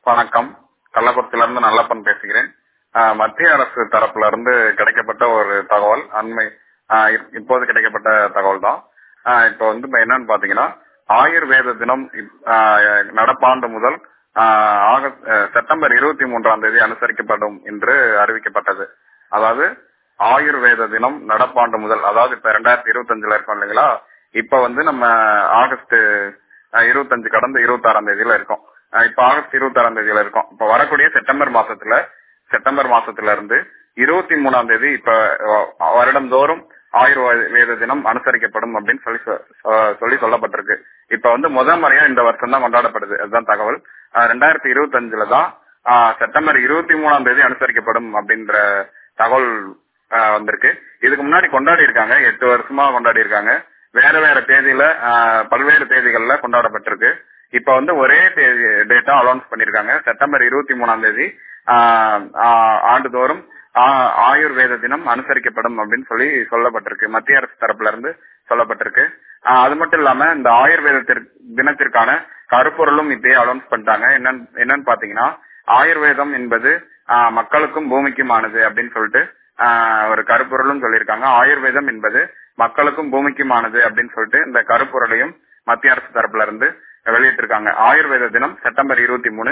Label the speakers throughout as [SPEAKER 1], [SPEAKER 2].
[SPEAKER 1] வணக்கம். கள்ளக்குறிச்சியிலிருந்து நல்லப்பன் பேசுகிறேன். மத்திய அரசு தரப்புல இருந்து கிடைக்கப்பட்ட ஒரு தகவல், இப்போது கிடைக்கப்பட்ட தகவல் தான். இப்போ என்னன்னு பாத்தீங்கன்னா, ஆயுர்வேத தினம் நடப்பாண்டு முதல் செப்டம்பர் 23 அனுசரிக்கப்படும் என்று அறிவிக்கப்பட்டது. அதாவது ஆயுர்வேத தினம் நடப்பாண்டு முதல், அதாவது இப்ப 2025 இருக்கோம் இல்லைங்களா, இப்ப நம்ம ஆகஸ்ட் 25 கடந்து 26 இருக்கோம். இப்ப ஆகஸ்ட் 26 இருக்கோம். இப்ப வரக்கூடிய செப்டம்பர் மாசத்துல இருந்து 23 இப்ப வருடந்தோறும் ஆயுர்வேத தினம் அனுசரிக்கப்படும் அப்படின்னு சொல்லப்பட்டிருக்கு. இப்ப முதல் முறையா இந்த வருஷம் தான் கொண்டாடப்படுது. அதுதான் தகவல். 2025 தான் செப்டம்பர் 23 அனுசரிக்கப்படும் அப்படின்ற தகவல் வந்திருக்கு. இதுக்கு முன்னாடி கொண்டாடி இருக்காங்க, 8 வருஷமா கொண்டாடி இருக்காங்க. வேற வேற தேதியில பல்வேறு தேதிகள்ல கொண்டாடப்பட்டிருக்கு. இப்ப ஒரே டேட்டா அனௌன்ஸ் பண்ணிருக்காங்க. செப்டம்பர் 23 ஆண்டுதோறும் ஆயுர்வேத தினம் அனுசரிக்கப்படும் அப்படின்னு சொல்லப்பட்டிருக்கு. மத்திய அரசு தரப்புல இருந்து சொல்லப்பட்டிருக்கு. அது மட்டும் இல்லாம இந்த ஆயுர்வேத தினத்திற்கான கருப்பொருளும் இப்பயே அனௌன்ஸ் பண்ணிட்டாங்க. என்னன்னு பாத்தீங்கன்னா, ஆயுர்வேதம் என்பது மக்களுக்கும் பூமிக்குமானது அப்படின்னு சொல்லிட்டு ஒரு கருப்பொருளும் சொல்லியிருக்காங்க. ஆயுர்வேதம் என்பது மக்களுக்கும் பூமிக்குமானது அப்படின்னு சொல்லிட்டு இந்த கருப்பொருளையும் மத்திய அரசு தரப்புல இருந்து வெளியிட்டிருக்காங்க. ஆயுர்வேத தினம் செப்டம்பர் 23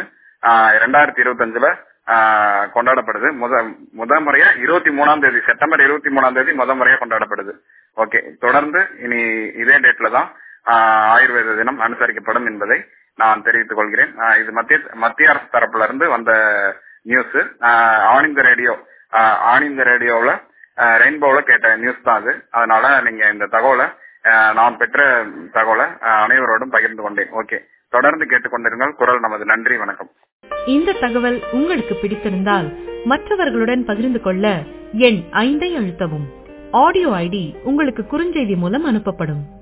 [SPEAKER 1] 2025 கொண்டாடப்படுது. முதல் முறையா 23 செப்டம்பர் 23 முதல் முறையா கொண்டாடப்படுது. ஓகே, தொடர்ந்து இனி இதே டேட்ல தான் ஆயுர்வேத தினம் அனுசரிக்கப்படும் என்பதை நான் தெரிவித்துக் கொள்கிறேன். இது மத்திய அரசு தரப்புல இருந்து வந்த நியூஸ். ஆன் இந்த ரேடியோல ரெயின்போல கேட்ட நியூஸ் தான் அது. அதனால நீங்க இந்த தகவலை, நான் பெற்ற தகவலை அனைவரோடும் பகிர்ந்து கொண்டேன். ஓகே, தொடர்ந்து கேட்டுக்கொண்டிருங்கள் குரல் நமது. நன்றி, வணக்கம்.
[SPEAKER 2] இந்த தகவல் உங்களுக்கு பிடித்திருந்தால் மற்றவர்களுடன் பகிர்ந்து கொள்ள எண் 5 அழுத்தவும். ஆடியோ ஐடி உங்களுக்கு குறுஞ்செய்தி மூலம் அனுப்பப்படும்.